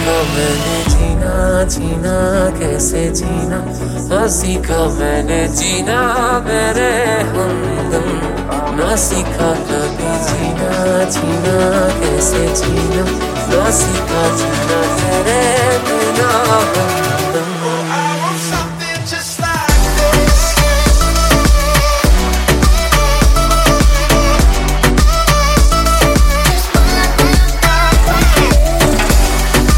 सीखा मैंने जीना जीना कैसे जीना, ना सीखा मैंने जीना मेरे हमदम, ना सीखा कभी जीना जीना कैसे जीना, ना सीखा जीना